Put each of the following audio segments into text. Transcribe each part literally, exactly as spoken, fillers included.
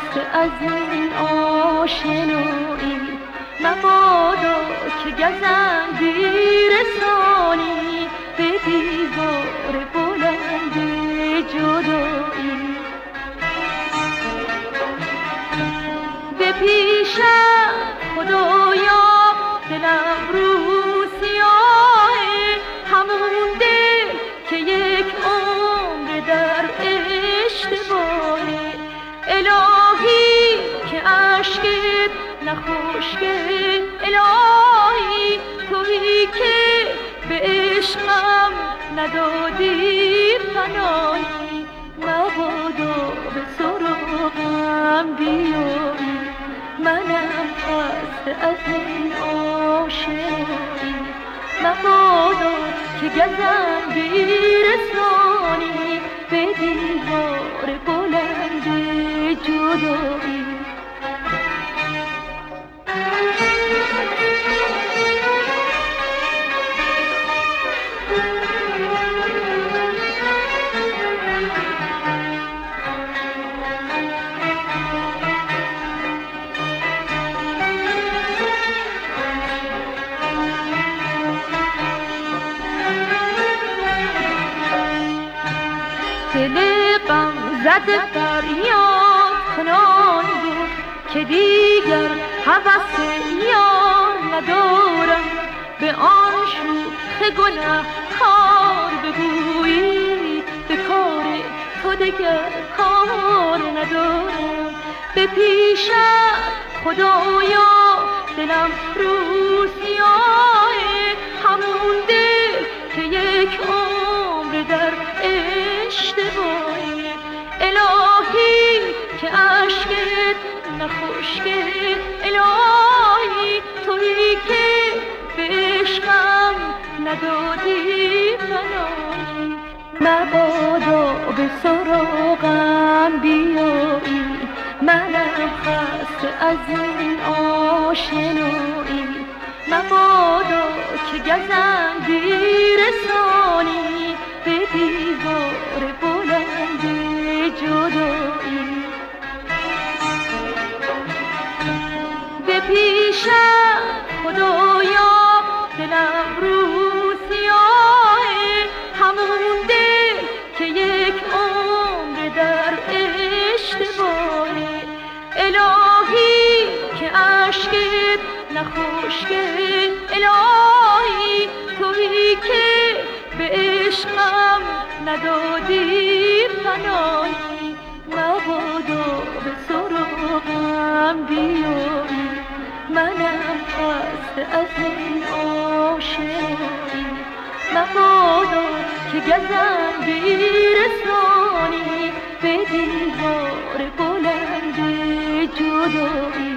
خسته از این آشنایی، مبادا که گزندی رسانی به دیوار بلند جدایی. به پیشم خدایا دلم رو سیاه، همون دل که یک عمر در اشتباهه. الهی که عشقت نخشکه، الهی تویی که به عشقم ندادی پناهی، مبادا به سراغم بیایی، منم خسته از این آشنایی، مبادا که گزندی رسانی به دیوار بلند جدایی. دل غم زده فریاد کنان بود که دیگر هوس یار ندارم، به آن شوخ گنه کار بگویی به کار تو دگر کار ندارم. به پیشت خدایا دلم رو سیاه، همون دل که یک عمر در اشتباهی. الهی که عشقت نخشکه، الهی تویی که به عشقم ندادی پناهی، مبادا به سراغم بیایی، منم خسته از این آشنایی، مبادا که گزندی رسانی به دیوار بلند جدایی. به پیشم خدایا دلم رو سیاه، همون دل که یک عمر در اشتباهه. الهی که عشقت نخشکه، الهی تویی که به عشقم ندادی پناهی، مبادا به سراغم بیایی، منم خسته از این آشنایی، مبادا که گزندی رسانی به دیوار بلند جدایی.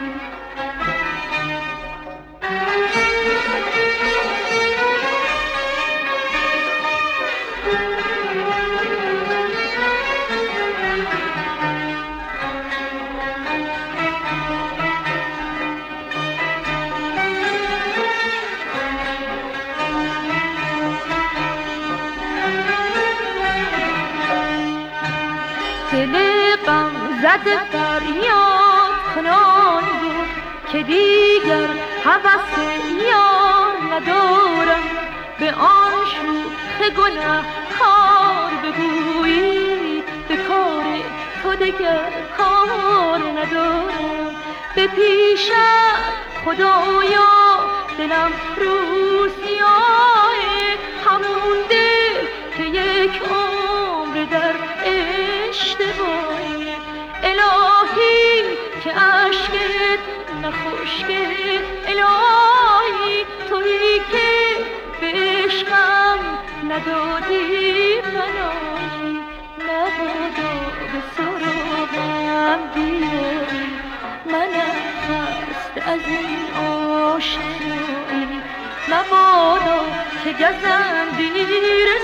دل غم زده فریاد کنان بود که دیگر هوس یار ندارم، به آن شوخ گنه کار بگویی به کار تو دگر کار ندارم. به پیشت خدایا دلم رو سیاه، همون دل که یک عمر در اشتباهی. الهی که عشقت نخشکه، الهی تویی که به عشقم ندادی پناهی، مبادا به سراغم بیایی، منم خسته از این آشنایی، مبادا که گزندی